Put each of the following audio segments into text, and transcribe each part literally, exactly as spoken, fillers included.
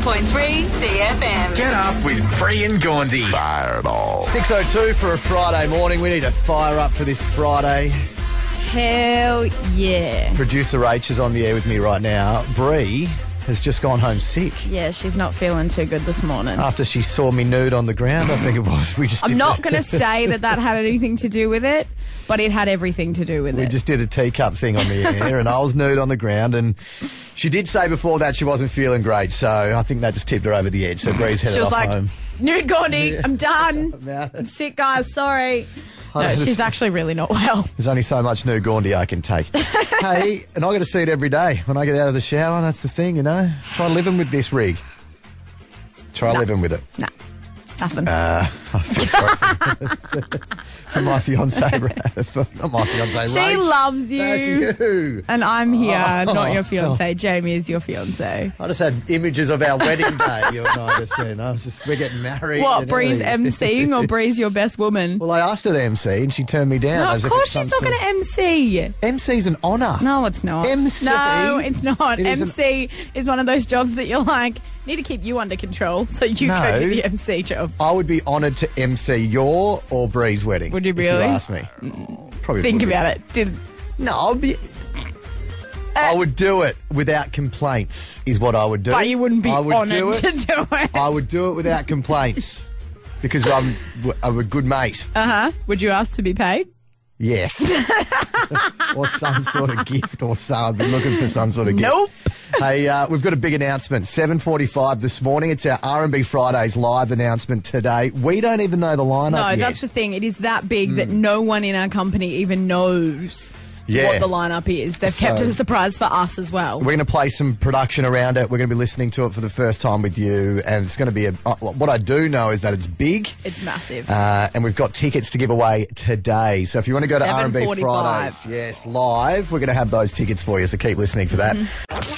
point three C F M. Get up with Bree and Gaunthy. Fire it all. six oh two for a Friday morning. We need to fire up for this Friday. Hell yeah. Producer Rach is on the air with me right now. Bree has just gone home sick. Yeah, she's not feeling too good this morning. After she saw me nude on the ground, I think it was. We just. I'm did not the- going to say that that had anything to do with it, but it had everything to do with We it. just did a teacup thing on the air, and I was nude on the ground, and she did say before that she wasn't feeling great, so I think that just tipped her over the edge. So Bree's headed She was off like, home. nude Gaunthy, Yeah. I'm done. I'm out. I'm sick, guys, sorry. I No, just- she's actually really not well. There's only so much new Gaunthy I can take. Hey, and I got to see it every day when I get out of the shower. That's the thing, you know. Try living with this rig. Try No. living with it. No, nothing. Uh, I feel sorry for, for my fiance, for, not my fiance. She Rach. loves you. That's you. And I'm here, Oh. not your fiancé. Jamie is your fiancé. I just had images of our wedding day. You and I just then. I was just we're getting married. What, and Bree's everything. emceeing or Bree's your best woman? Well, I asked her to M C and she turned me down. No, as of if course it's some she's not sort going to M C. of- M C's an honour. No, it's not. M C? No, it's not. It is M C is one of those jobs that you're like, need to keep you under control, so you No. go do the M C job. I would be honoured to M C your or Bree's wedding. Would you If really? you ask me. Probably Think would be. about it. Did No, I'll be. I would do it without complaints. Is what I would do. but you wouldn't be I would honoured do it. to do it. I would do it without complaints because I'm, I'm a good mate. Uh huh. Would you ask to be paid? Yes. Or some sort of gift or some. I've been looking for some sort of gift. Nope. Hey, uh, we've got a big announcement. seven forty-five this morning. It's our R and B Fridays live announcement today. We don't even know the lineup No, yet. that's the thing. It is that big that no one in our company even knows Yeah. what the lineup is. They've kept So- it a surprise for us as well. We're going to play some production around it. We're going to be listening to it for the first time with you. And it's going to be a. Uh, what I do know is that it's big. It's massive. Uh, and we've got tickets to give away today. So if you want to go to R and B seven forty-five. Fridays, yes, live, we're going to have those tickets for you. So keep listening for that.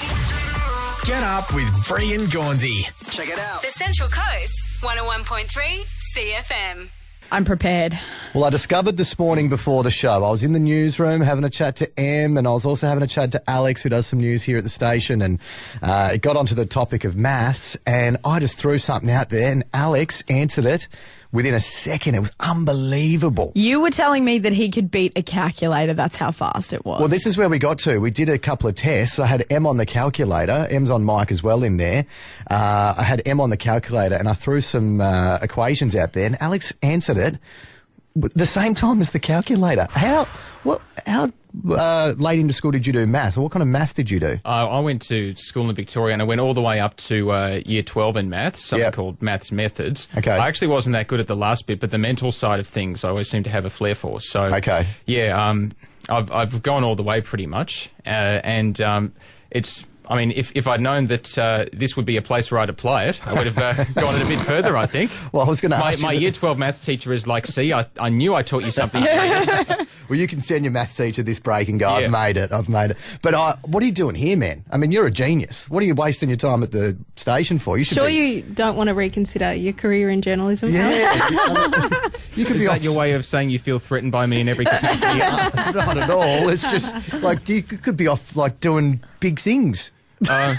Get up with Bree and Gaunthy. Check it out. The Central Coast, one oh one point three C F M. I'm prepared. Well, I discovered this morning before the show, I was in the newsroom having a chat to Em, and I was also having a chat to Alex, who does some news here at the station, and uh, it got onto the topic of maths, and I just threw something out there, and Alex answered it within a second. It was unbelievable. You were telling me that he could beat a calculator. That's how fast it was. Well, this is where we got to. We did a couple of tests. I had Em on the calculator. Em's on mic as well in there. Uh, I had Em on the calculator, and I threw some uh, equations out there, and Alex answered it w- the same time as the calculator. How what, how uh, late into school did you do math? Or what kind of math did you do? Uh, I went to school in Victoria and I went all the way up to uh, year twelve in maths, something Yep. called Maths Methods. Okay. I actually wasn't that good at the last bit, but the mental side of things I always seem to have a flair for. So, Okay. yeah, um, I've, I've gone all the way pretty much. Uh, and um, it's... I mean, if, if I'd known that uh, this would be a place where I'd apply it, I would have uh, gone it a bit further, I think. Well, I was going to My, ask you my that- year twelve maths teacher is like, see, I, I knew I taught you something. Well, you can send your maths teacher this break and go, I've Yeah. made it, I've made it. But uh, what are you doing here, man? I mean, you're a genius. What are you wasting your time at the station for? You should Sure be... you don't want to reconsider your career in journalism? Yeah. you could Is be that off... your way of saying you feel threatened by me in every capacity? Not at all. It's just like you could be off like doing big things. Uh,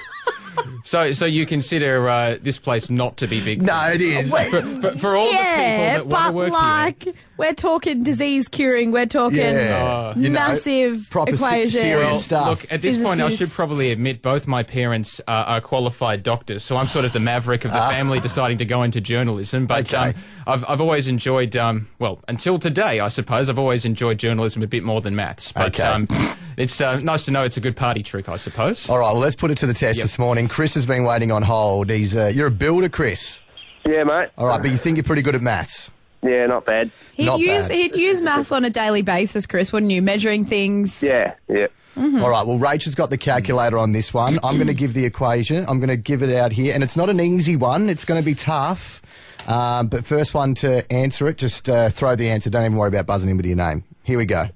so, so you consider uh, this place not to be big? No, it is. For, for, for all yeah, the people that want to but work like, we're talking disease curing, we're talking Yeah. You know, massive proper se- equations. serious here. Well, stuff. look, at this point, I should Physicists. probably admit both my parents uh, are qualified doctors, so I'm sort of the maverick of the family deciding to go into journalism. But Okay. um, I've, I've always enjoyed, um, well, until today, I suppose, I've always enjoyed journalism a bit more than maths. But Okay. um, it's uh, nice to know it's a good party trick, I suppose. All right, well, let's put it to the test Yep. this morning. Chris has been waiting on hold. He's uh, you're a builder, Chris. Yeah, mate. All right, but you think you're pretty good at maths. Yeah, not bad. He'd Not use bad. he'd use maths on a daily basis, Chris, wouldn't you? Measuring things. Yeah, yeah. All right, well, Rach has got the calculator on this one. I'm going to give the equation. I'm going to give it out here, and it's not an easy one. It's going to be tough. Um, but first one to answer it, just uh, throw the answer. Don't even worry about buzzing in with your name. Here we go.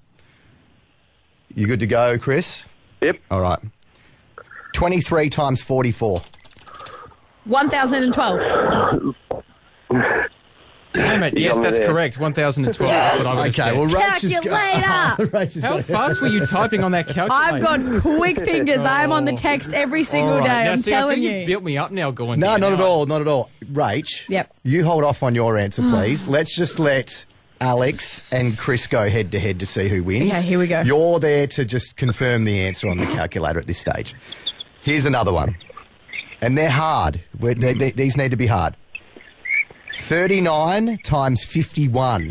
You good to go, Chris? Yep. All right. twenty-three times forty-four. One thousand and twelve. Damn it. You Yes, got me that's there. correct. one thousand twelve. That's what I would have Okay, said. well, Rach is Calculator. Rach has How got- fast were you typing on that calculator? I've got quick fingers. I am on the text every single All right. day. Now, I'm see, I telling think you. you built me up now, going. No, not at all, not at all. Rach, Yep. you hold off on your answer, please. Let's just let Alex and Chris go head to head to see who wins. Okay, here we go. You're there to just confirm the answer on the calculator at this stage. Here's another one. And they're hard. We're, they, they, these need to be hard. thirty-nine times fifty-one.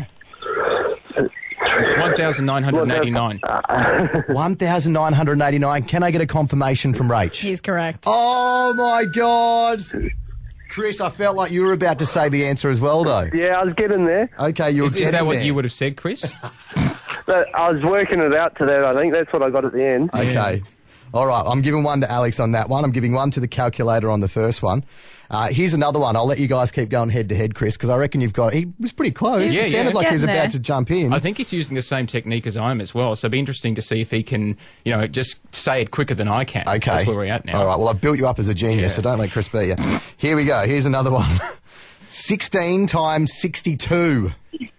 one thousand nine hundred eighty-nine. one thousand nine hundred eighty-nine. Can I get a confirmation from Rach? He's correct. Oh, my God. Chris, I felt like you were about to say the answer as well, though. Yeah, I was getting there. Okay, you were Is, is getting that what there. you would have said, Chris? But I was working it out to that, I think. That's what I got at the end. Okay. All right, I'm giving one to Alex on that one. I'm giving one to the calculator on the first one. Uh, here's another one. I'll let you guys keep going head to head, Chris, because I reckon you've got... He was pretty close. Yeah, It sounded yeah. like he was Getting about there. to jump in. I think he's using the same technique as I am as well, so it'd be interesting to see if he can, you know, just say it quicker than I can. Okay. That's where we're at now. All right, well, I've built you up as a genius, Yeah. so don't let Chris beat you. Here we go. Here's another one. sixteen times sixty-two.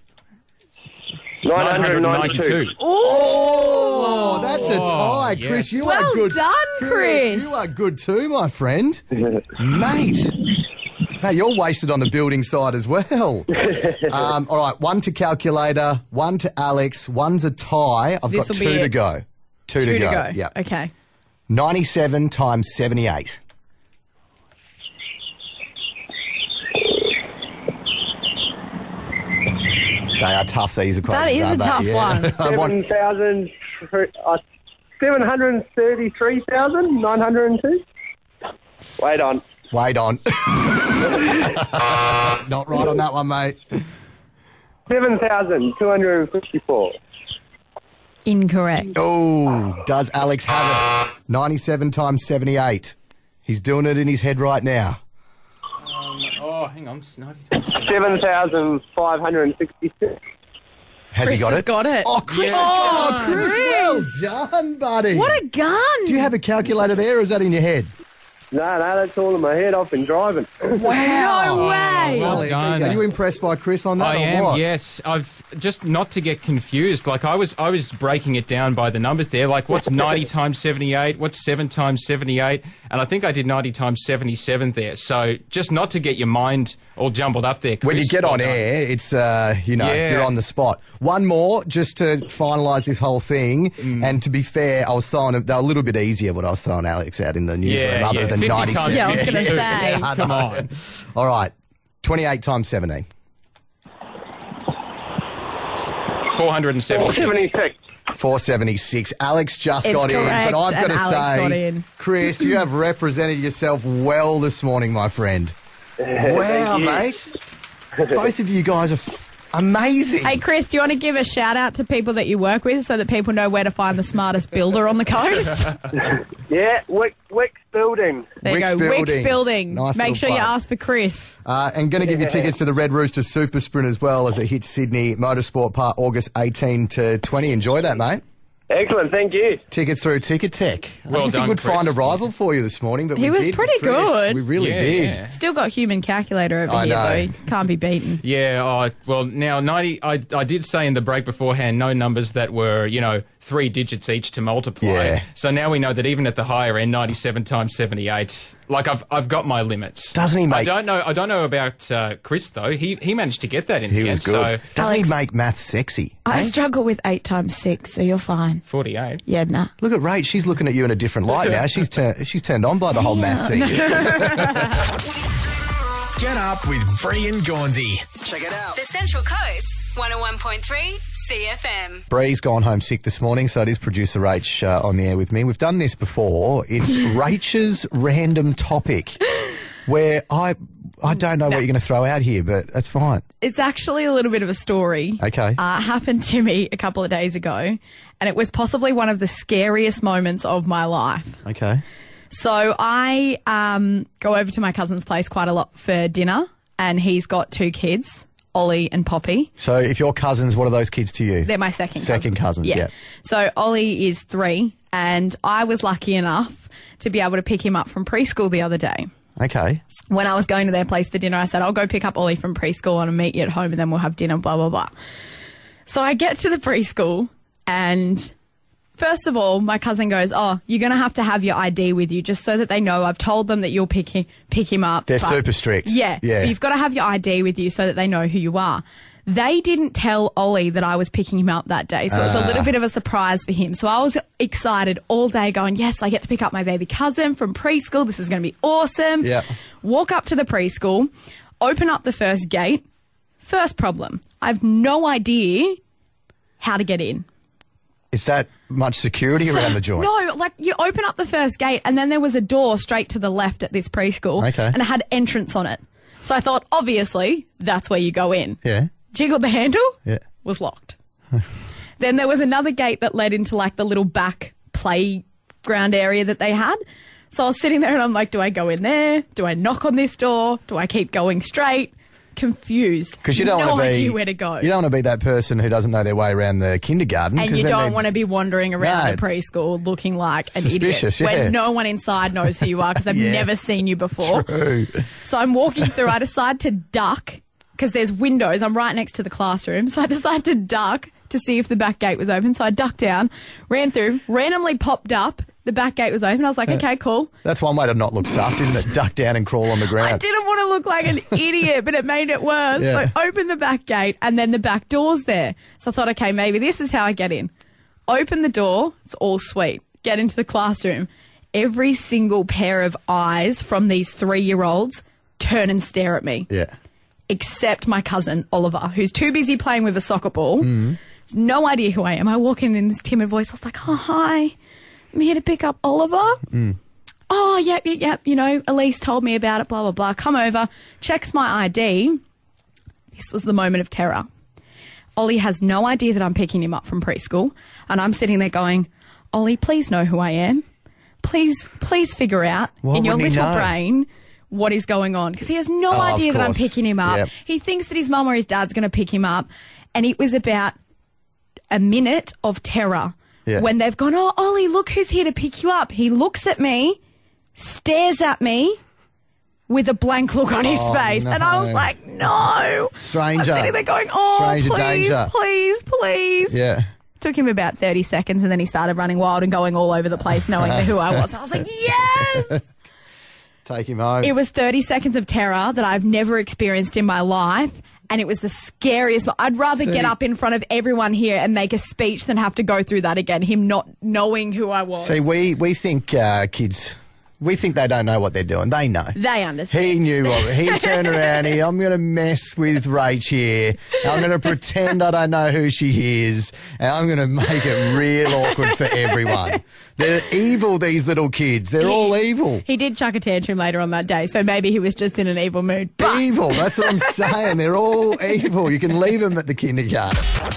nine hundred ninety-two. Oh, that's a tie. yes. Chris, you Well are good. done, Chris. You are good too, my friend. Mate. Hey, you're wasted on the building side as well. Um, all right, one to calculator, one to Alex, one's a tie. I've This'll got be two to it. go. Two, Two to to go. go. Yeah. Okay. ninety-seven times seventy-eight. They are tough, these equations. That is aren't a they? tough Yeah. one. I want- seven thousand... Uh, seven hundred thirty-three thousand nine hundred two. Wait on. Wait on. Not right on that one, mate. seven thousand two hundred fifty-four. Incorrect. Oh, does Alex have it? ninety-seven times seventy-eight. He's doing it in his head right now. Um, oh, hang on. seven thousand five hundred sixty-six. Has Chris he got has it? got it. Oh, Chris! Yeah. Oh, Chris, Chris. well done, buddy. What a gun! Do you have a calculator there, or is that in your head? No, no, that's all in my head. I've been driving. Wow! No way! well Alex, done. are you impressed by Chris on that? I or am, what? yes. I've just not to get confused. Like I was, I was breaking it down by the numbers there. Like what's ninety times seventy-eight? What's seven times seventy-eight? And I think I did ninety times seventy-seven there. So just not to get your mind all jumbled up there. When you Chris. get Well on done. air, it's, uh, you know, Yeah. you're on the spot. One more, just to finalise this whole thing. Mm. And to be fair, I was throwing, they were a little bit easier what I was throwing Alex out in the newsroom, Yeah, other yeah. than fifty ninety-seven. times Yeah, I was gonna fifty-two. say. I Come know. on. All right, twenty-eight times seventeen. four hundred seventy-six. seventy-six. four seventy-six. Alex just It's got in, correct, but I've got and to Alex got say, in. Chris, you have represented yourself well this morning, my friend. Wow, you. mate. Both of you guys are f- amazing. Hey, Chris, do you want to give a shout out to people that you work with so that people know where to find the smartest builder on the coast? Yeah, Wick, Wick's building. There Wick's you go. Wick's Building. Building. Nice Make little sure you plug. ask for Chris. Uh, and going to give you tickets to the Red Rooster Super Sprint as well as it hits Sydney Motorsport Park August eighteenth to twenty. Enjoy that, mate. Excellent, thank you. Tickets through Ticket Tech. I Well didn't think done, we'd Chris. find a rival for you this morning, but He we was did, pretty Chris. good. We really Yeah, did. yeah. Still got human calculator over I here, know. though. He can't be beaten. Yeah, oh, well, now ninety. I, I did say in the break beforehand, no numbers that were, you know, three digits each to multiply. Yeah. So now we know that even at the higher end, ninety-seven times seventy-eight, like I've I've got my limits. Doesn't he I make- don't know. I don't know about uh, Chris though. He he managed to get that in He the was end. good. So Doesn't Alex- he make maths sexy? I eh? struggle with eight times six, so you're fine. forty-eight. Yeah, nah. Look at Rach. She's looking at you in a different light now. She's tur- she's turned on by the whole maths thing. Get up with Bree and Gaunsey. Check it out. The Central Coast, one oh one point three C F M. Bree's gone home sick this morning, so it is producer Rach uh, on the air with me. We've done this before. It's Rach's random topic, where I I don't know what you're going to throw out here, but that's fine. It's actually a little bit of a story. Okay. Uh, happened to me a couple of days ago, and it was possibly one of the scariest moments of my life. Okay. So I um, go over to my cousin's place quite a lot for dinner, and he's got two kids, Ollie and Poppy. So if you're cousins, what are those kids to you? They're my second cousins. Second cousins, yeah. So Ollie is three, and I was lucky enough to be able to pick him up from preschool the other day. Okay. when I was going to their place for dinner, I said, I'll go pick up Ollie from preschool and I'll meet you at home and then we'll have dinner, blah, blah, blah. So I get to the preschool and first of all, my cousin goes, oh, you're going to have to have your I D with you just so that they know I've told them that you'll pick him, pick him up. They're but, super strict. Yeah. Yeah. You've got to have your I D with you so that they know who you are. They didn't tell Ollie that I was picking him up that day, so it was a little bit of a surprise for him. So I was excited all day going, yes, I get to pick up my baby cousin from preschool. This is going to be awesome. Yeah. Walk up to the preschool, open up the first gate. First problem, I have no idea how to get in. Is that much security around the joint? No, like you open up the first gate and then there was a door straight to the left at this preschool. Okay. And it had entrance on it. So I thought, obviously, that's where you go in. Yeah. Jiggled the handle, Yeah. was locked. Then there was another gate that led into like the little back playground area that they had. So I was sitting there and I'm like, do I go in there? Do I knock on this door? Do I keep going straight? Confused. Because you don't no want to be idea where to go. You don't want to be that person who doesn't know their way around the kindergarten. And 'cause you then don't they- want to be wandering around No. the preschool looking like an Suspicious, idiot yeah. when no one inside knows who you are because they've Yeah. never seen you before. True. So I'm walking through. I decide to duck because there's windows. I'm right next to the classroom. So I decide to duck to see if the back gate was open. So I ducked down, ran through, randomly popped up. The back gate was open. I was like, okay, cool. That's one way to not look sus, isn't it? Duck down and crawl on the ground. I didn't want to look like an idiot, but it made it worse. Yeah. So I opened the back gate and then the back door's there. So I thought, okay, maybe this is how I get in. Open the door. It's all sweet. Get into the classroom. Every single pair of eyes from these three-year-olds turn and stare at me. Yeah. Except my cousin, Oliver, who's too busy playing with a soccer ball. Mm. Has no idea who I am. I walk in in this timid voice. I was like, oh, hi. I'm here to pick up Oliver. Mm. Oh, yep, yep, yep. You know, Elise told me about it, blah, blah, blah. Come over, checks my I D. This was the moment of terror. Ollie has no idea that I'm picking him up from preschool. And I'm sitting there going, Ollie, please know who I am. Please, please figure out Why in your wouldn't he little know? brain what is going on. Because he has no Oh, idea of that I'm course. picking him up. Yep. He thinks that his mum or his dad's going to pick him up. And it was about a minute of terror. Yeah. When they've gone, oh, Ollie, look who's here to pick you up. He looks at me, stares at me with a blank look on his Oh, face. And I was no. like, no. Stranger. I'm sitting there going, oh, Stranger please, danger. please, please. Yeah. Took him about thirty seconds and then he started running wild and going all over the place knowing who I was. I was like, yes! Take him home. It was thirty seconds of terror that I've never experienced in my life. And it was the scariest. I'd rather See- get up in front of everyone here and make a speech than have to go through that again, him not knowing who I was. See, we, we think uh, kids, we think they don't know what they're doing. They know. They understand. He knew what he turned around here. I'm going to mess with Rach here. I'm going to pretend I don't know who she is. And I'm going to make it real awkward for everyone. They're evil, these little kids. They're all evil. He did chuck a tantrum later on that day, so maybe he was just in an evil mood. But Evil. That's what I'm saying. They're all evil. You can leave them at the kindergarten.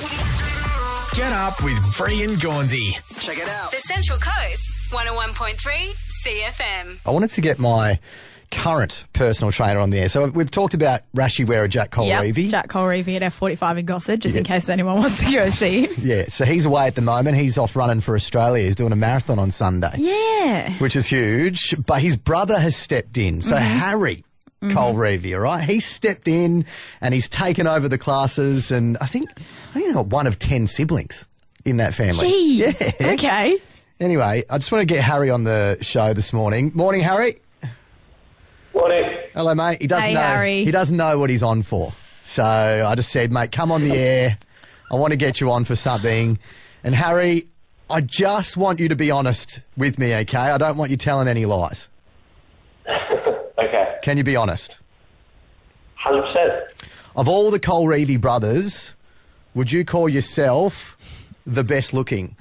Get up with Free and Gaunsey. Check it out. The Central Coast, one oh one point three C F M. I wanted to get my current personal trainer on the air. So we've talked about Rashi wearer Jack Colreevy. Jack Colreevy at F forty-five in Gossett, just in case anyone wants to go see him. Yeah, so he's away at the moment. He's off running for Australia. He's doing a marathon on Sunday. Yeah. Which is huge. But his brother has stepped in. So Mm-hmm. Harry Colreevy, all right? He's stepped in and he's taken over the classes. And I think, I think he's got one of ten siblings in that family. Jeez. Yeah. Okay. Anyway, I just want to get Harry on the show this morning. Morning, Harry. Morning. Hello, mate. He doesn't Hey, know. Harry. He doesn't know what he's on for. So I just said, mate, come on the air. I want to get you on for something. And Harry, I just want you to be honest with me, okay? I don't want you telling any lies. Okay. Can you be honest? one hundred percent. Of all the Colreevy brothers, would you call yourself the best looking?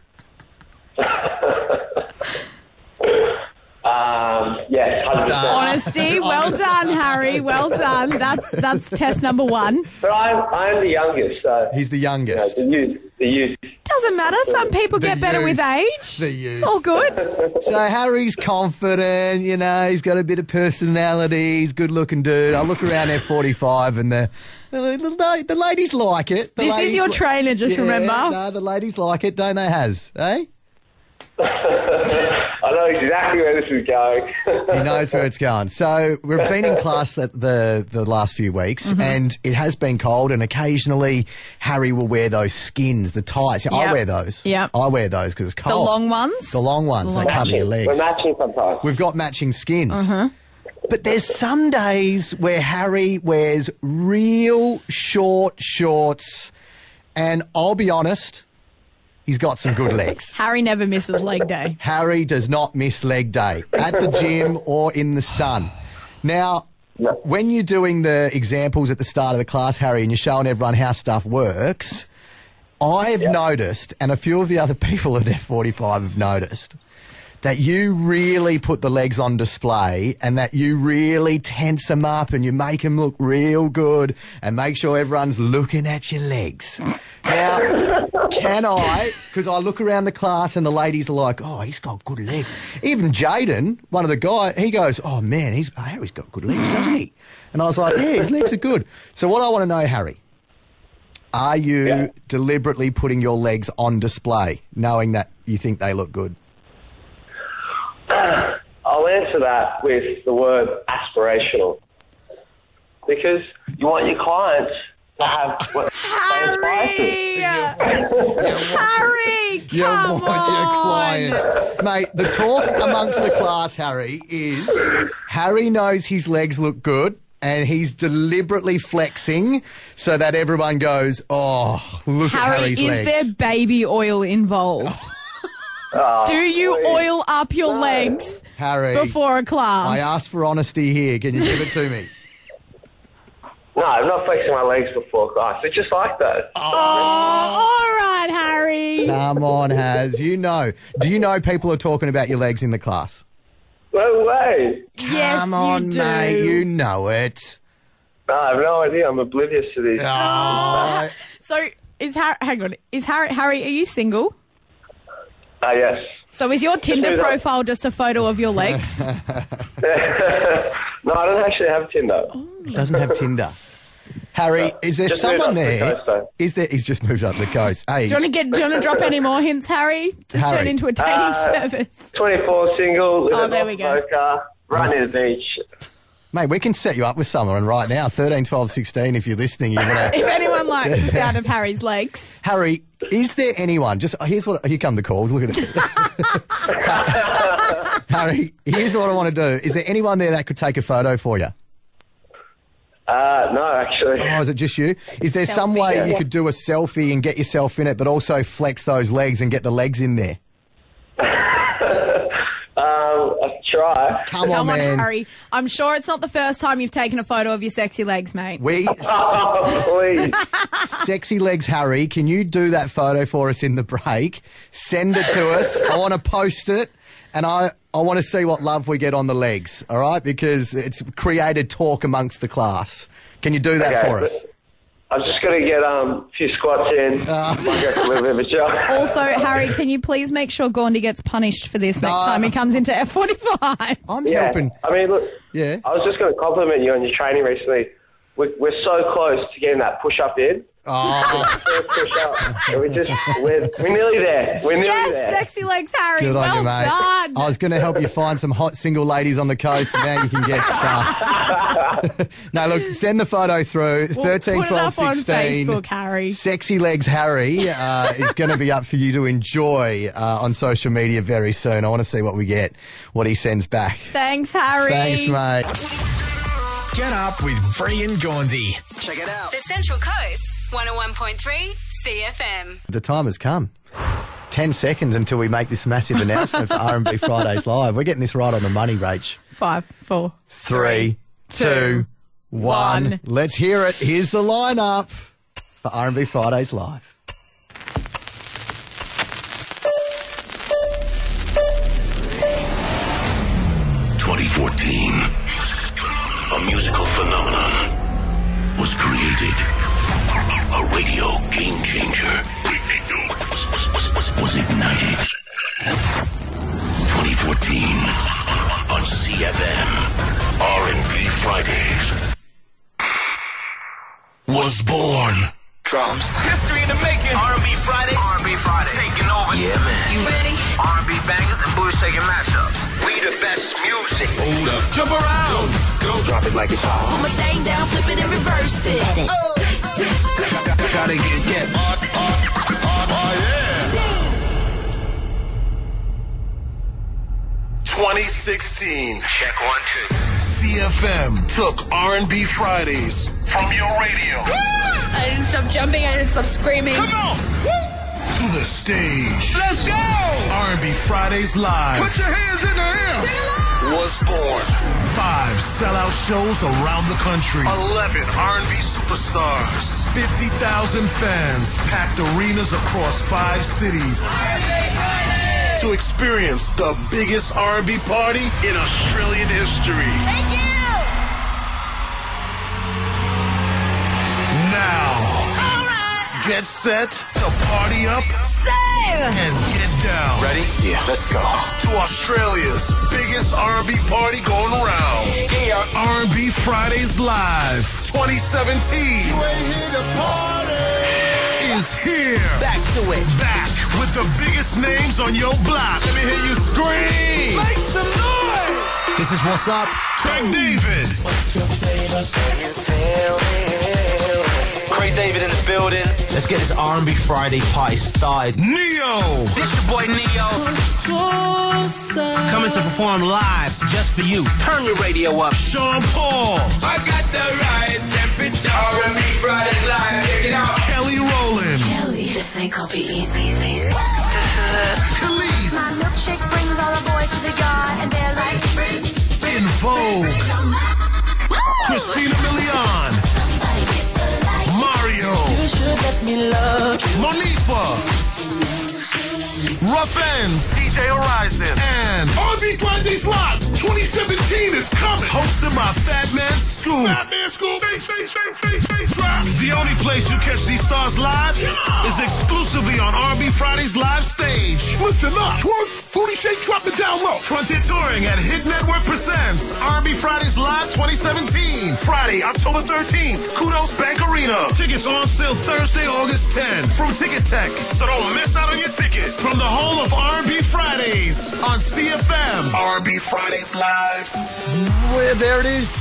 Um, yes, one hundred percent. Honesty. Well done, Harry. Well done. That's that's test number one. But I'm, I'm the youngest, so... He's the you know, youngest. the youth. The youth. Doesn't matter. Some people The get better youth. with age. The youth. It's all good. So Harry's confident, you know, he's got a bit of personality, he's a good looking dude. I look around F forty-five and the, the, the, the ladies like it. The This is ladies your li- trainer, just Yeah, remember. No, the ladies like it, don't they, Has? Eh? I know exactly where this is going. He knows where it's going. So we've been in class the the, the last few weeks, Mm-hmm. and it has been cold, and occasionally Harry will wear those skins, the tights. I Yep. wear those. Yep. I wear those because it's The cold. long ones? The long ones. The They long cover your We're legs. matching sometimes. We've got matching skins. Uh-huh. But there's some days where Harry wears real short shorts, and I'll be honest, he's got some good legs. Harry never misses leg day. Harry does not miss leg day at the gym or in the sun. Now, No. when you're doing the examples at the start of the class, Harry, and you're showing everyone how stuff works, I've noticed, and a few of the other people at F forty-five have noticed, that you really put the legs on display and that you really tense them up and you make them look real good and make sure everyone's looking at your legs. Now, can I, because I look around the class and the ladies are like, oh, he's got good legs. Even Jaden, one of the guys, he goes, oh, man, he's, oh, Harry's got good legs, doesn't he? And I was like, yeah, his legs are good. So what I want to know, Harry, are you Yeah. deliberately putting your legs on display, knowing that you think they look good? I'll answer that with the word aspirational. Because you want your clients to have what they aspire to. Harry, You come want your on. clients. Mate, the talk amongst the class, Harry, is Harry knows his legs look good and he's deliberately flexing so that everyone goes, oh, look at Harry, Harry's is legs. there baby oil involved? Oh, Do you please. oil up your legs Harry, before a class? I asked for honesty here. Can you give it to me? No, I've not flexing my legs before class. They're just like that. Oh, all right, Harry. Come on, Haz. You know. Do you know people are talking about your legs in the class? No way. Yes, Come on, you do. mate. You know it. No, I have no idea. I'm oblivious to these. Oh. So, is Harry? Hang on. Is Harry? Harry, are you single? Ah, yes. So, is your Tinder do that. profile just a photo of your legs? No, I don't actually have Tinder. Doesn't have Tinder. Harry, is there Just moved someone up to the there? coast, though. Is there? He's just moved up the coast. Hey, Do you want to get? Do you want to drop any more hints, Harry? Just Harry. turn into a dating Uh, service. twenty-four, single, live Oh, at there we go. Boca, right near the beach. mate, we can set you up with someone right now. thirteen, twelve, sixteen. If you're listening, you want If to. anyone likes the sound of Harry's legs, Harry, is there anyone? Just here's what. Here come the calls. Look at it. Harry, here's what I want to do. Is there anyone there that could take a photo for you? Uh, no, actually. Oh, is it just you? Is there some Selfie. way Yeah. you could do a selfie and get yourself in it, but also flex those legs and get the legs in there? Um, I can try. Come, come on, on, man. Harry. I'm sure it's not the first time you've taken a photo of your sexy legs, mate. We Oh, please. Sexy legs, Harry. Can you do that photo for us in the break? Send it to us. I want to post it, and I, I want to see what love we get on the legs, all right? Because it's created talk amongst the class. Can you do that Okay, for us? but I'm just going to get um, a few squats in. Ah. Might go for a little bit of a jog. Also, Harry, can you please make sure Gaundi gets punished for this next No. time he comes into F forty-five? I'm Yeah. helping. I mean, look, Yeah. I was just going to compliment you on your training recently. We're, we're so close to getting that push-up in. Oh, First push-up. And we just, we're, we're nearly there. We're nearly Yes, there. sexy legs, Harry. good well on you, mate. done. I was going to help you find some hot single ladies on the coast, and now you can get stuff. No, look, send the photo through. We'll thirteen, put it twelve, up on sixteen. Facebook, Harry. Sexy Legs Harry uh, is going to be up for you to enjoy uh, on social media very soon. I want to see what we get, what he sends back. Thanks, Harry. Thanks, mate. Get up with Bree and Gaunsey. Check it out. The Central Coast, one oh one point three C F M. The time has come. Ten seconds until we make this massive announcement for R and B Fridays Live. We're getting this right on the money, Rach. Five, four, Three, two, one. one. Let's hear it. Here's the lineup for R and B Fridays Live. twenty fourteen, a musical phenomenon was created. A radio game changer was, was, was ignited. twenty fourteen on C F M, R and B Fridays was born. Drums. History in the making. R and B Fridays. R and B Fridays. Taking over. Yeah, man. You ready? R and B bangers and booty shaking mashups. We the best music. Hold up. Jump around. Go, go. Drop it like it's hot. Put my thing down, flip it and reverse it. Oh. Gotta get, get. Oh, oh, oh, yeah. twenty sixteen. Check one, two. C F M took R and B Fridays from your radio. I didn't stop jumping, I didn't stop screaming. Come on. To the stage. Let's go. R and B Fridays Live. Put your hands in the air. Sing along. Was born. Five sellout shows around the country. Eleven R and B superstars. fifty thousand fans packed arenas across five cities. To experience the biggest R and B party in Australian history. Thank you. Now, All right. get set to party up Sing. and get down. Ready? Yeah, let's go. To Australia's biggest R and B party going around. Yeah. R and B Fridays Live twenty seventeen. You ain't here to party. Is here. Back to it. Back with the biggest names on your block. Let me hear you scream. Make some noise. This is What's Up. Craig David. What's your favorite Craig David in the building. Let's get this R and B Friday party started. Neo. This your boy Neo. Coming to perform live just for you. Turn your radio up. Sean Paul. I got the right temperature. R and B Friday live. Check it out. Kelly Rowland. Kelly, this ain't gonna be easy. Khalees. My milkshake brings all the boys to the yard and they're like, bring, In Vogue. Christina Milian. Mario. You should let me love you. Monifa. Rough Ends. D J Horizon. And R and B Fridays Live twenty seventeen is coming. hosted by Fat Man Scoop. Batman School. Face, face, face, face, face, rap. The only place you catch these stars live is exclusively on R and B Fridays Live stage. Listen up. Twerk, booty shake, drop it down low. Frontier Touring at Hit Network presents R and B Fridays Live twenty seventeen. Friday, October thirteenth. Kudos Bank Arena. Tickets on sale Thursday, August tenth from Ticket Tech. So don't miss out on your ticket. From the home of R and B Fridays on C F M. R and B Fridays Live. Well, there it is.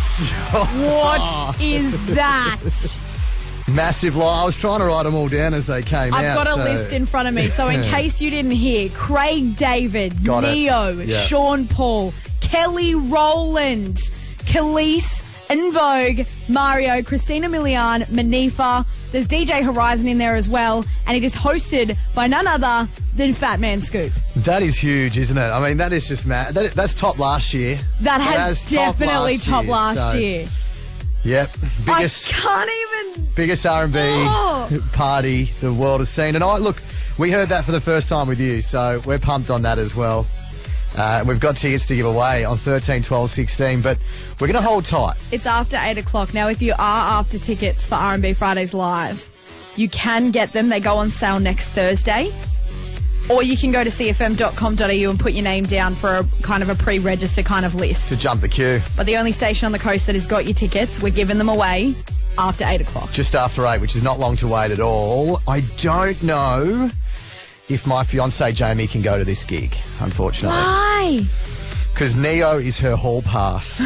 What is that? Massive lie. I was trying to write them all down as they came I've out. got a so- list in front of me. So in case you didn't hear, Craig David, Got it. Neo, Yeah. Sean Paul, Kelly Rowland, Khalees, In Vogue, Mario, Christina Milian, Monifa. There's D J Horizon in there as well. And it is hosted by none other than Fat Man Scoop. That is huge, isn't it? I mean, that is just mad. That, that's top last year. That has top definitely last top year, last so- year. Yep. Biggest I can't even... biggest R and B Oh. party the world has seen. And I look, we heard that for the first time with you, so we're pumped on that as well. Uh, we've got tickets to give away on thirteen, twelve, sixteen, but we're going to hold tight. It's after eight o'clock. Now, if you are after tickets for R and B Fridays Live, you can get them. They go on sale next Thursday. Or you can go to c f m dot com dot a u and put your name down for a kind of a pre-register kind of list. To jump the queue. But the only station on the coast that has got your tickets, we're giving them away after eight o'clock. Just after eight, which is not long to wait at all. I don't know if my fiancée Jamie can go to this gig, unfortunately. Why? Because Neo is her hall pass.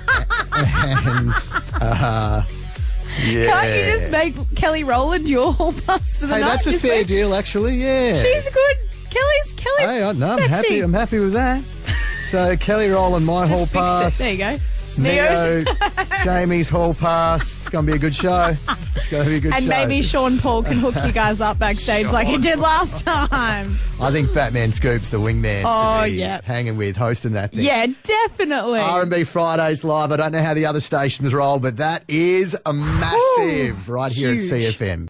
and, uh, yeah. Can't you just make Kelly Rowland your hall pass for the Hey, night? that's a Just fair like- deal, actually, yeah. She's good. Kelly's Kelly's Hey, I, no, I'm sexy. happy. I'm happy with that. So Kelly Rowland, my hall Just fixed pass. it. There you go. Neo, Neo's. Jamie's hall pass. It's going to be a good show. It's going to be a good And show. maybe Sean Paul can hook you guys up backstage like he did last time. I think Fat Man Scoop's the wingman Oh, to be yeah. hanging with, hosting that thing. Yeah, definitely. R and B Fridays live. I don't know how the other stations roll, but that is a massive right here Huge. at C F M.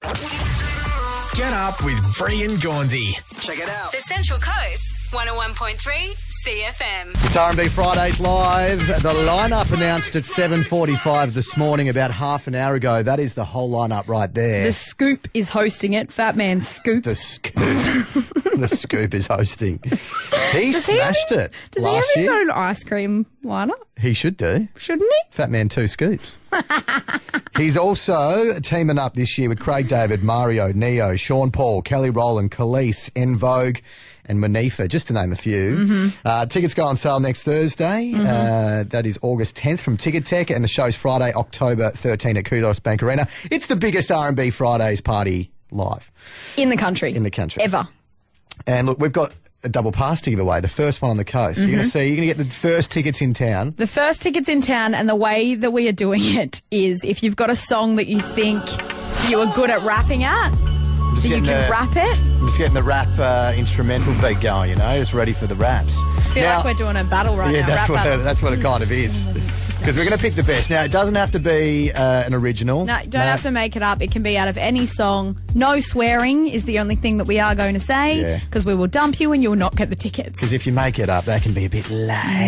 Get up with Bree and Gaunsey. Check it out. The Central Coast, one oh one point three C F M. It's R and B Fridays live. The lineup announced at seven forty-five this morning, about half an hour ago. That is the whole lineup right there. The Scoop is hosting it. Fat Man Scoop. The Scoop. The Scoop is hosting. He Does he smashed have his- it Does last he have his year. own ice cream lineup? He should do. Shouldn't he? Fat Man Two Scoops. He's also teaming up this year with Craig David, Mario, Neo, Sean Paul, Kelly Rowland, Khalees, En Vogue, and Manifa, just to name a few. Mm-hmm. Uh, tickets go on sale next Thursday. Mhm. Uh, that is August tenth from Ticket Tech, and the show's Friday, October thirteenth at Kudos Bank Arena. It's the biggest R and B Fridays party live. In the country. In the country. Ever. And look, we've got a double pass to give away, the first one on the coast. You're going Mhm. to see, you're going to get the first tickets in town. The first tickets in town, and the way that we are doing it is if you've got a song that you think you are good at rapping at, Just so you getting can the- rap it. I'm just getting the rap uh, instrumental beat going, you know, it's ready for the raps. I feel Now- like we're doing a battle right yeah, now. that's rap what battle. it, that's what it kind of is. Because we're going to pick the best. Now, it doesn't have to be uh, an original. No, you don't have to make it up. It can be out of any song. No swearing is the only thing that we are going to say, Yeah. because we will dump you and you will not get the tickets. Because if you make it up, that can be a bit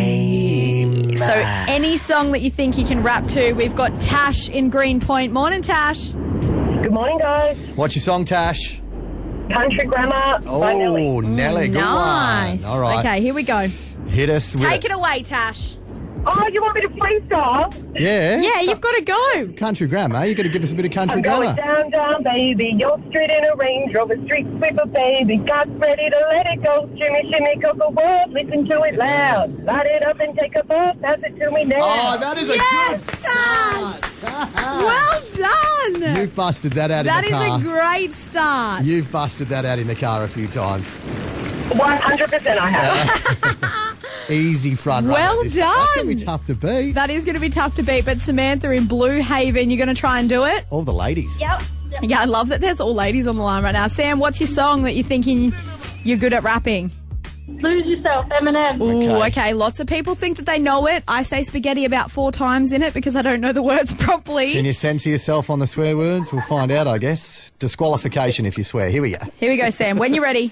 lame. So any song that you think you can rap to, we've got Tash in Greenpoint. Morning, Tash. Good morning, guys. What's your song, Tash? Country Grammar by Nelly. Oh, Nelly, good nice. one. All right. Okay, here we go. Hit us with Take it away, Tash. Oh, you want me to freestyle? Yeah. Yeah, you've got to go. Country grammar. You've got to give us a bit of country I'm going grammar. down, down, baby. Your street in a Range Rover, street sweeper, baby. God's ready to let it go. Shimmy, shimmy, cocoa world. Listen to it loud. Light it up and take a puff. Pass it to me now. Oh, that is a yes, good Tash. Well done. You've busted that out That in the is car. a great start. You've busted that out in the car a few times. one hundred percent I have. Easy front Well runner. This- That's going to be done. tough to beat. That is going to be tough to beat, but Samantha in Blue Haven, you're going to try and do it? All the ladies. Yep. Yeah, I love that there's all ladies on the line right now. Sam, what's your song that you're thinking you're good at rapping? Lose Yourself, Eminem. Ooh, Okay. okay. Lots of people think that they know it. I say spaghetti about four times in it because I don't know the words properly. Can you censor yourself on the swear words? We'll find out, I guess. Disqualification if you swear. Here we go. Here we go, Sam. When you're ready.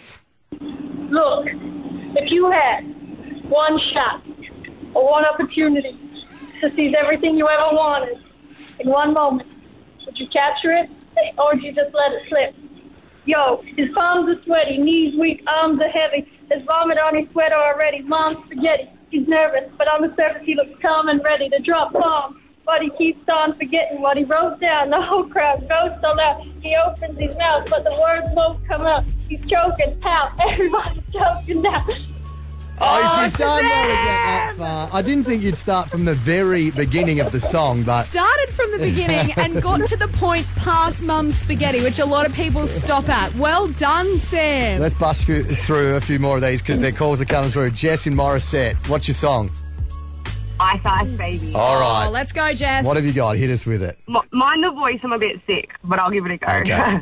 Look, if you had one shot or one opportunity to seize everything you ever wanted in one moment, would you capture it or would you just let it slip? Yo, his palms are sweaty, knees weak, arms are heavy. There's vomit on his sweater already. Mom's spaghetti. He's nervous, but on the surface he looks calm and ready to drop bombs. But he keeps on forgetting what he wrote down. The whole crowd goes so loud. He opens his mouth, but the words won't come out. He's choking. How? Everybody's choking now. Oh, she's Oh, done well to get Sam! that far. I didn't think you'd start from the very beginning of the song, but Started from the beginning and got to the point past Mum's spaghetti, which a lot of people stop at. Well done, Sam. let's bust few, through a few more of these because their calls are coming through. Jess in Morissette, what's your song? Ice Ice Baby. All right. Oh, let's go, Jess. What have you got? Hit us with it. M- mind the voice, I'm a bit sick, but I'll give it a go. Okay.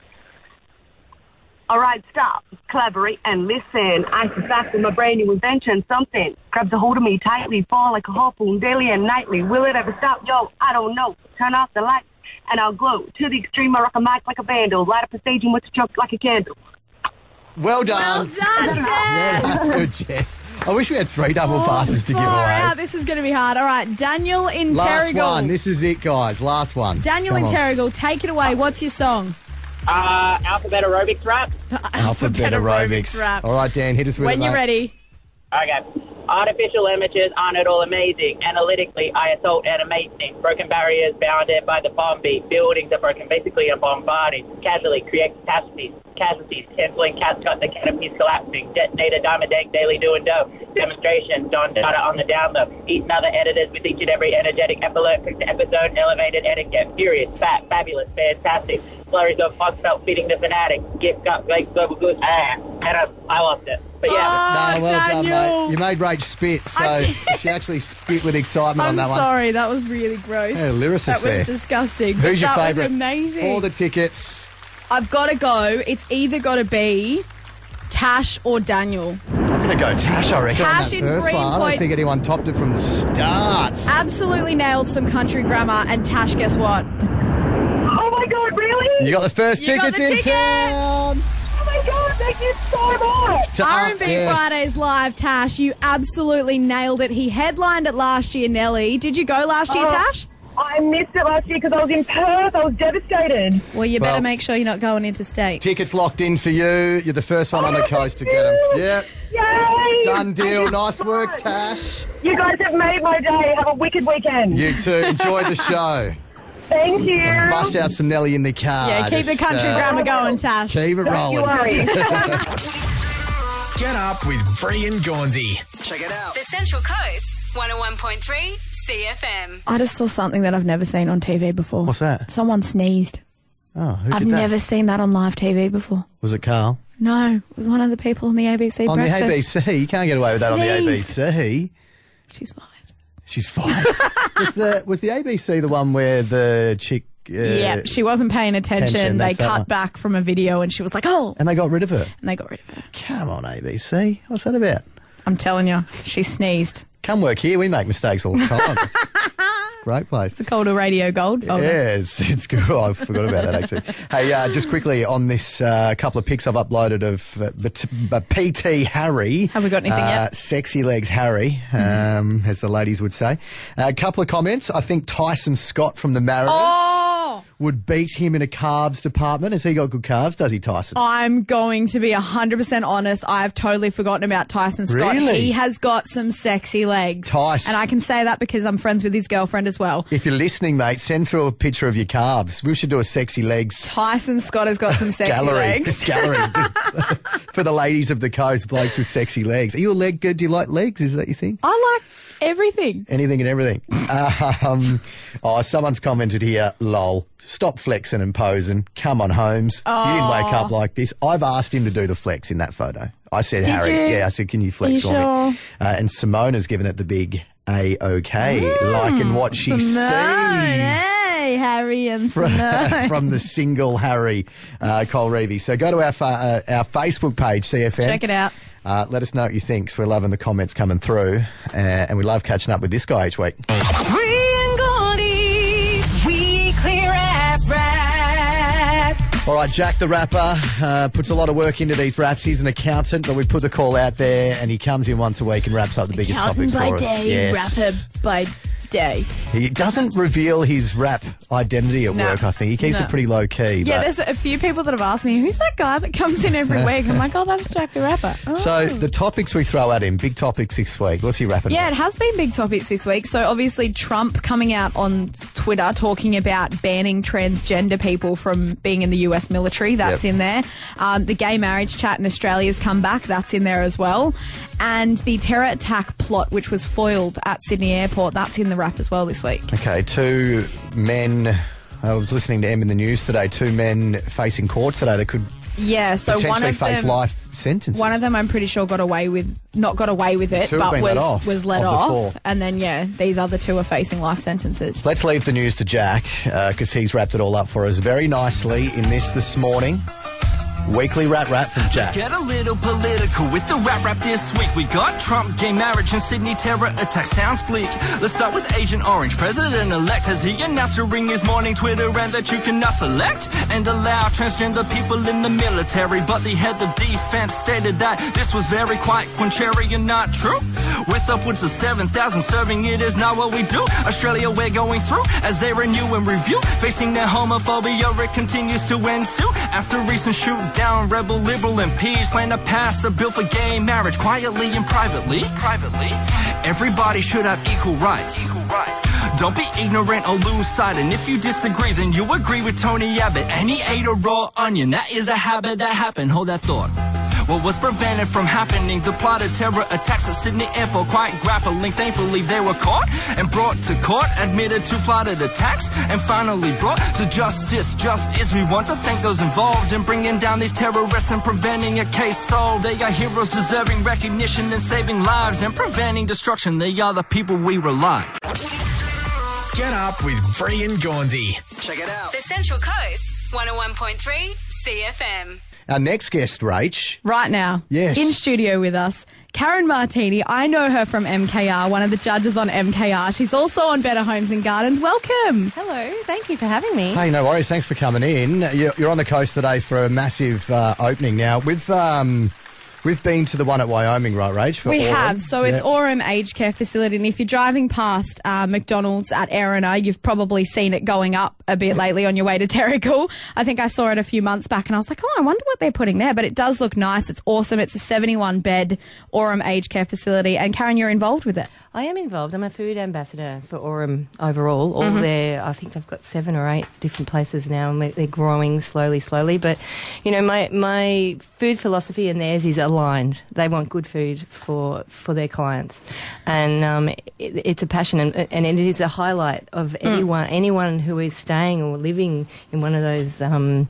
All right, stop, collaborate and listen. I is back with my brand new invention, something grabs a hold of me tightly, fall like a harpoon daily and nightly. Will it ever stop? Yo, I don't know. Turn off the lights and I'll glow. To the extreme, I rock a mic like a vandal. Light up a stage and with a choke like a candle. Well done. Well done, Jess. Yeah, that's good, Jess. I wish we had three double passes to give Far away. out. This is going to be hard. All right, Daniel in Last Terrigal. one. This is it, guys. Last one. Daniel Come in on. Terrigal, take it away. What's your song? Uh, alphabet aerobics rap. Alphabet aerobics. rap. All right, Dan, hit us with When it, you're mate. ready. Okay. Artificial images aren't at all amazing. Analytically, I assault and amazing. Broken barriers bounded by the bomb beat. Buildings are broken, basically a bombarding. Casually create catastrophes. Casualties. Ten-fling cats cut the canopies collapsing. Detonator, diamond dank, daily doing dough. Demonstration. Don data on the down low. Eating other editors with each and every energetic epilogue. Pick the episode. Elevated etiquette. Furious. Fat. Fabulous. Fantastic. Flurries of foxfelt feeding the fanatic. Gift got great global goods. Ah, and I, I lost it. But yeah. No, well done, Daniel. mate. You made Rach spit, so I she actually spit with excitement I'm on that one. sorry, that was really gross. Yeah, lyricist that was there. disgusting. Who's but your that favourite? was amazing. For the tickets. I've got to go. It's either got to be Tash or Daniel. I'm going to go Tash, I reckon, Tash on in that first one. I don't Greenpoint. think anyone topped it from the start. Absolutely nailed some country grammar. And Tash, guess what? Oh my God, really? You got the first You got tickets the in tickets. town. Oh my my God, thank you so much. To- R and B yes. Fridays live, Tash. You absolutely nailed it. He headlined it last year, Nelly. Did you go last year, Oh, Tash? I missed it last year because I was in Perth. I was devastated. Well, you better Well- make sure you're not going interstate. Tickets locked in for you. You're the first one on the coast to get them. Yeah. Yay! Done deal. Thank you Nice so work, much. Tash. You guys have made my day. Have a wicked weekend. You too. Enjoy the show. Thank you. Bust out some Nelly in the car. Yeah, keep the Just, country uh, grammar going, Tash. Keep it Don't you rolling. worry. Get up with Free and Gawnsy. Check it out. The Central Coast, one oh one point three C F M. I just saw something that I've never seen on T V before. What's that? Someone sneezed. Oh, who I've did that? never seen that on live T V before. Was it Carl? No, it was one of the people on the A B C On breakfast. the A B C. You can't get away with that on the A B Sneezed. C. She's fine. She's fine. was, the, was the A B C the one where the chick... Uh, yeah, she wasn't paying attention. attention, They that's that cut one. back from a video and she was like, oh, And they got rid of her. and they got rid of her. Come on, A B C. What's that about? I'm telling you, she sneezed. Come work here. We make mistakes all the time. It's a great place. It's a called a radio gold folder. Yeah, it's, it's good. Oh, I forgot about that, actually. Hey, uh, just quickly on this uh, couple of pics I've uploaded of uh, the t- uh, P T Harry. Have we got anything uh, yet? Sexy legs Harry, um, as the ladies would say. Uh, a couple of comments. I think Tyson Scott from the Mariners Oh! would beat him in a calves department. Has he got good calves? Does he, Tyson? I'm going to be one hundred percent honest. I've totally forgotten about Tyson Scott. Really? He has got some sexy legs. Tice. And I can say that because I'm friends with his girlfriend as well. If you're listening, mate, send through a picture of your calves. We should do a sexy legs Tyson Scott has got some sexy gallery. legs. gallery for the ladies of the coast, blokes with sexy legs. Are you a leg good? Do you like legs? Is that your thing? I like everything. Anything and everything. um, oh, someone's commented here, lol. Stop flexing and posing. Come on, Holmes. You didn't wake up like this. I've asked him to do the flex in that photo. I said, Did Harry, you? yeah, I said, can you flex You for sure? me? Uh, and Simona's given it the big A-OK, liking what she Simone, sees. Hey, Harry and Simone. From the single Harry uh, Cole Reevy. So go to our fa- uh, our Facebook page, C F M. Check it out. Uh, let us know what you think. 'Cause we're loving the comments coming through, uh, and we love catching up with this guy each week. Weekly Rap Rap. All right, Jack the Rapper uh, puts a lot of work into these raps. He's an accountant, but we put the call out there, and he comes in once a week and wraps up the biggest Accountant topics by for us. day, Yes. rapper by day. He doesn't reveal his rap identity at No. work, I think. He keeps No. it pretty low key. Yeah, but- there's a few people that have asked me, who's that guy that comes in every week? I'm like, oh, that's Jack the Rapper. Oh. So the topics we throw at him, big topics this week. What's he rapping Yeah, about? it has been big topics this week. So obviously Trump coming out on Twitter talking about banning transgender people from being in the U S military. That's Yep. in there. Um, the gay marriage chat in Australia's come back. That's in there as well. And the terror attack plot, which was foiled at Sydney Airport, that's in the rap as well this week. Okay, two men. I was listening to M in the news today. Two men facing court today that could Yeah, so one potentially of face them, life sentences. one of them, I'm pretty sure got away with, not got away with it, Two have but been was let off was let of the off. four. And then yeah, these other two are facing life sentences. Let's leave the news to Jack because he's wrapped it all up for us very nicely in this this morning. Weekly Rat Rap from Let's Jack. get a little political with the rap rap this week. We got Trump, gay marriage, and Sydney terror attack. Sounds bleak. Let's start with Agent Orange, president-elect. Has he announced during his morning Twitter rant that you cannot select and allow transgender people in the military? But the head of defense stated that this was very quite contrary and not true. With upwards of seven thousand serving, it is not what we do. Australia, we're going through as they renew and review. Facing their homophobia, it continues to ensue. After recent shoot down, rebel liberal M Ps plan to pass a bill for gay marriage quietly and privately. Privately, everybody should have equal rights. Equal rights. Don't be ignorant or lose sight. And if you disagree, then you agree with Tony Abbott. And he ate a raw onion. That is a habit that happened. Hold that thought. What was prevented from happening? The plotted terror attacks at Sydney Airport, quite grappling. Thankfully, they were caught and brought to court, admitted to plotted attacks, and finally brought to justice. Justice, we want to thank those involved in bringing down these terrorists and preventing a case solved. They are heroes deserving recognition and saving lives and preventing destruction. They are the people we rely. Get up with Free and Gawnsy. Check it out. The Central Coast, one oh one point three C F M. Our next guest, Rach. Right now, Yes. in studio with us, Karen Martini, I know her from M K R, one of the judges on M K R. She's also on Better Homes and Gardens. Welcome. Hello, thank you for having me. Hey, no worries. Thanks for coming in. You're, you're on the coast today for a massive uh, opening. Now, we've um, we've been to the one at Wyoming, right, Rach? For we Aurum. have. So it's Yeah. Aurum Aged Care Facility. And if you're driving past uh, McDonald's at Erina, you've probably seen it going up a bit lately on your way to Terrigal. I think I saw it a few months back and I was like, oh, I wonder what they're putting there. But it does look nice. It's awesome. It's a seventy-one bed Aurum Aged Care Facility. And Karen, you're involved with it. I am involved. I'm a food ambassador for Aurum overall. All Mhm. their, I think they've got seven or eight different places now, and they're growing slowly, slowly. But, you know, my my food philosophy and theirs is aligned. They want good food for for their clients, and um, it, it's a passion, and, and it is a highlight of anyone anyone who is staying or living in one of those. Um,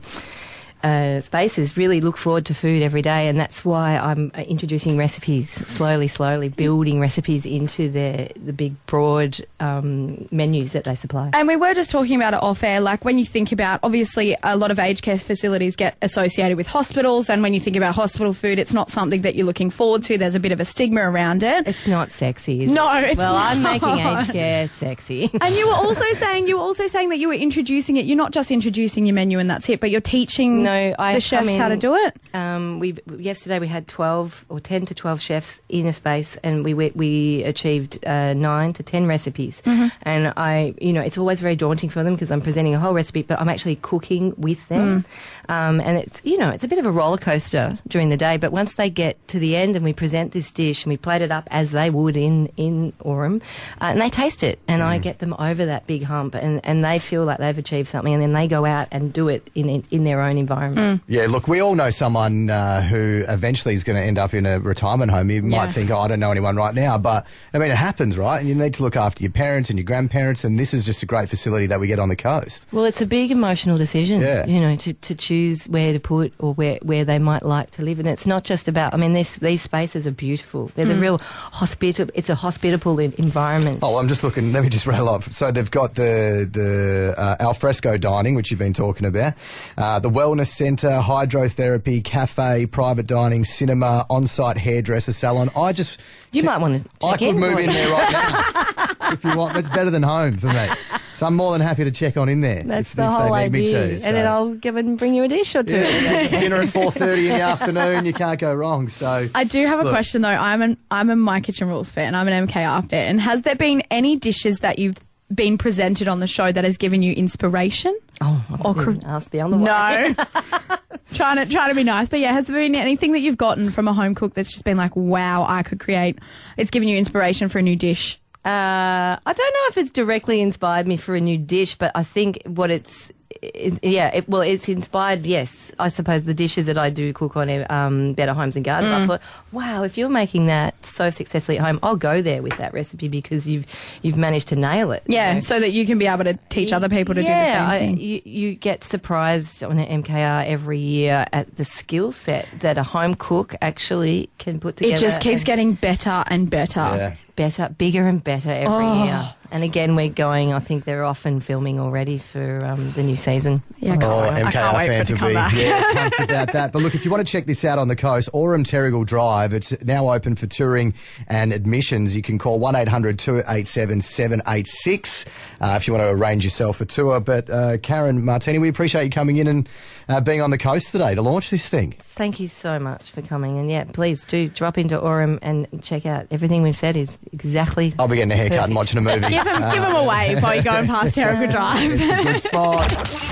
Uh, spaces really look forward to food every day, and that's why I'm uh, introducing recipes slowly, slowly, building recipes into the the big, broad um, menus that they supply. And we were just talking about it off air, like when you think about, obviously a lot of aged care facilities get associated with hospitals, and when you think about hospital food, it's not something that you're looking forward to. There's a bit of a stigma around it. It's not sexy, is No, it? it's Well, I'm not. making aged care sexy. And you were also saying you were also saying that you were introducing it. You're not just introducing your menu and that's it, but you're teaching No, I the chefs how to do it. Um, we yesterday we had twelve or ten to twelve chefs in a space, and we we, we achieved uh, nine to ten recipes. Mhm. And I, you know, it's always very daunting for them because I'm presenting a whole recipe, but I'm actually cooking with them. Um, and it's, you know, it's a bit of a roller coaster during the day. But once they get to the end and we present this dish and we plate it up as they would in in Aurum, uh, and they taste it, and I get them over that big hump, and, and they feel like they've achieved something, and then they go out and do it in in, in their own environment. Yeah, look, we all know someone uh, who eventually is going to end up in a retirement home. You Yeah. might think, oh, I don't know anyone right now, but I mean, it happens, right? And you need to look after your parents and your grandparents, and this is just a great facility that we get on the coast. Well, it's a big emotional decision, Yeah. you know, to, to choose where to put or where, where they might like to live. And it's not just about, I mean, this, these spaces are beautiful. There's a Mm. real hospitable, it's a hospitable en- environment. Oh, I'm just looking. Let me just rattle off. So they've got the the uh, alfresco dining, which you've been talking about, uh, the wellness centre, hydrotherapy, cafe, private dining, cinema, on-site hairdresser salon. I just You might want to I check could in. move in there right now if you want. That's better than home for me. So I'm more than happy to check on in there. That's if, the if whole they need me idea. to. So. And then I'll give and bring you a dish or two. Yeah, dinner at four thirty in the afternoon. You can't go wrong. So I do have a look, question though. I'm an I'm a My Kitchen Rules fan. I'm an M K R fan. Has there been any dishes that you've been presented on the show that has given you inspiration? Oh, or cr- ask the other one. No. trying to trying to be nice, but yeah, has there been anything that you've gotten from a home cook that's just been like, wow, I could create? It's given you inspiration for a new dish. Uh, I don't know if it's directly inspired me for a new dish, but I think what it's, it, yeah, it, well, it's inspired, yes, I suppose, the dishes that I do cook on um, Better Homes and Gardens. Mm. I thought, wow, if you're making that so successfully at home, I'll go there with that recipe because you've you've managed to nail it. Yeah, you know? so that you can be able to teach other people to yeah, do the same I- thing. You, you get surprised on an M K R every year at the skill set that a home cook actually can put together. It just keeps and- getting better and better. Yeah. better, bigger and better every Oh. year. And again, we're going, I think they're often filming already for um, the new season. Yeah, I can't Oh, wait. I M K R can't wait for it fans to will come be back. yeah, pumped about that. But look, if you want to check this out on the coast, Aurum Terrigal Drive, it's now open for touring and admissions. You can call one eight hundred two eight seven seven eight six uh, if you want to arrange yourself a tour. But uh, Karen Martini, we appreciate you coming in and uh, being on the coast today to launch this thing. Thank you so much for coming. And yeah, please do drop into Aurum and check out everything we've said is exactly. I'll be getting a haircut perfect. and watching a movie. Give them, Uh, give them away while you're going past Terrigal Drive. It's a good spot.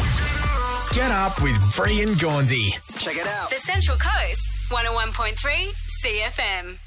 Get up with Bree and Gaunsey. The Central Coast, one oh one point three C F M.